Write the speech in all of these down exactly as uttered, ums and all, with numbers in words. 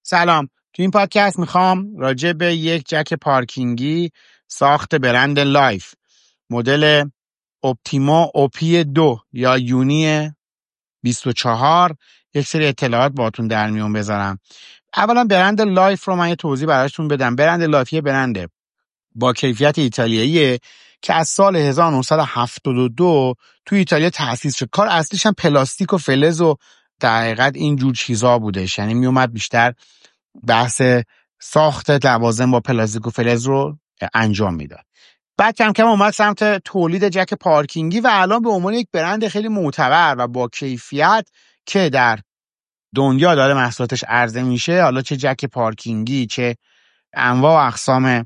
سلام. تو این پادکست میخوام راجع به یک جک پارکینگی ساخت برند لایف مدل اپتیما اوپی دو یا یونی بیست و چهار یک سری اطلاعات باهاتون در میون بذارم. اولا برند لایف رو من یه توضیح براتون بدم. برند لایف یه برنده با کیفیت ایتالیاییه که از سال هزار و نهصد و هفتاد و دو تو ایتالیا تأسیس شد. کار اصلیش هم پلاستیک و فلز و در حقیقت این جور چیزا بودش، یعنی میومد بیشتر بحث ساخت لوازم با پلاستیک و فلز رو انجام میداد. بعد کم کم اومد سمت تولید جک پارکینگی و الان به عنوان یک برند خیلی معتبر و با کیفیت که در دنیا داره محصولاتش عرضه میشه، حالا چه جک پارکینگی چه انواع و اقسام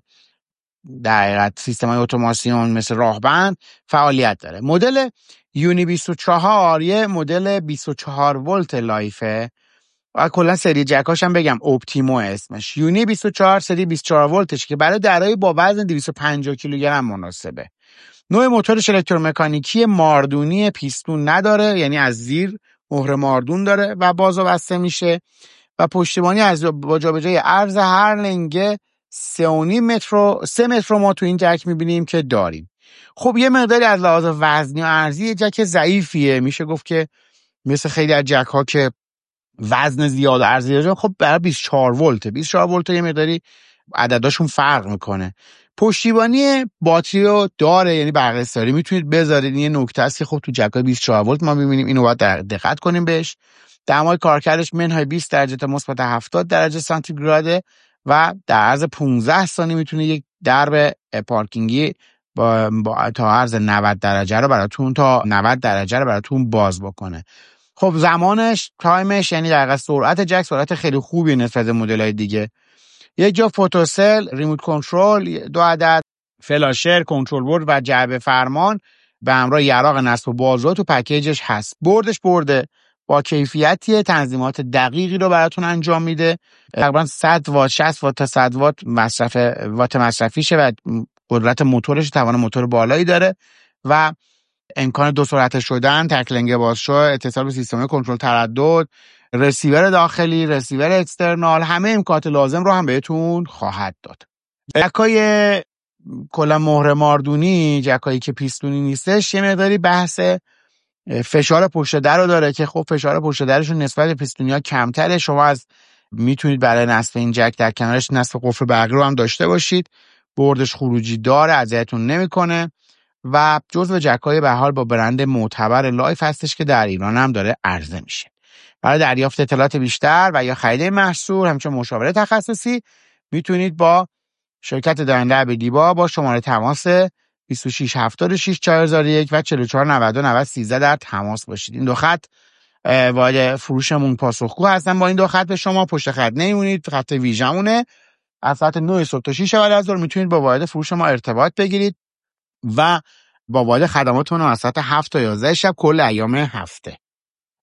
در حقیقت سیستم‌های اتوماسیون مثل راهبند فعالیت داره. مدل یونی بیست و چهار یه مدل بیست و چهار ولت لایفه و کلا سری جکاش هم بگم اپتیمو اسمش. یونی بیست و چهار سری بیست و چهار ولتش که برای درای با وزن دویست و پنجاه کیلوگرم مناسبه. نوع موتورش الکترومکانیکی ماردونی، پیستون نداره، یعنی از زیر مهر ماردون داره و باز و بسته میشه و پشتیبانی از با جابجایی عرض هر لنگه سه و نیم متر سه متر ما تو این جک میبینیم که داریم. خب یه مقداری از لحاظ وزنی و ارزی جک ضعیفیه، میشه گفت که مثل خیلی از جک ها که وزن زیاد و ارزی داره، خب برای بیست و چهار ولت بیست و چهار ولت یه مقداری عدداشون فرق میکنه. پشتیبانی باتری رو داره، یعنی برق استاری میتونید بذارید. این نکته است که خب تو جک‌های بیست و چهار ولت ما میبینیم، اینو باید دقت کنیم بهش. دمای کارکردش منهای بیست درجه تا مثبت هفتاد درجه سانتیگراده و در عرض پانزده ثانیه میتونه یک درب پارکینگی با, با تا عرض نود درجه رو براتون تا نود درجه رو براتون باز بکنه. خب زمانش تایمش یعنی در واقع سرعت جک سرعت خیلی خوبی نسبت به مدل‌های دیگه. یک جا فوتوسل، ریموت کنترل، دو عدد فلاشر، کنترل بورد و جعبه فرمان به همراه یراق نصب و بازو تو پکیجش هست. بردش برده با کیفیتیه، تنظیمات دقیقی رو براتون انجام میده. تقریبا صد وات شصت وات تا صد وات مصرف وات مصرفیشه و قدرت موتورش توان موتور بالایی داره و امکان دو سرعت شدن، تکلنگ بازشو، اتصال به سیستم کنترل تردد، رسیور داخلی، رسیور اکسترنال، همه امکانات لازم رو هم بهتون خواهد داد. جکای کلا مهر ماردونی، جکایی که پیستونی نیستش، یه مقداری بحث فشار پشت در رو داره که خب فشار پشت درشون نسبت به پیستونی‌ها کمتره. شما از میتونید برای نصب این جک در کنارش نصب قفل برقی رو هم داشته باشید. بردش خروجی داره، اذیتتون نمیکنه و جزو جک‌های به حال با برند معتبر لایف هستش که در ایران هم داره عرضه میشه. برای دریافت اطلاعات بیشتر و یا خرید محصول همچنین مشاوره تخصصی میتونید با شرکت داینده عبدیبا با شماره تماس بیست و شش هفتاد و شش چهار صفر یک و چهل و چهار نود و نود سیزده در تماس باشید. این دو خط وارد فروشمون پاسخگو هستن. با این دو خط به شما پشت خط نمیمونید. خط ویژمونه از ساعت نه صبح تا شش بعد از ظهر میتونید با وارد فروش ما ارتباط بگیرید و با وارد خدماتمون از ساعت هفت تا یازده شب کل ایام هفته.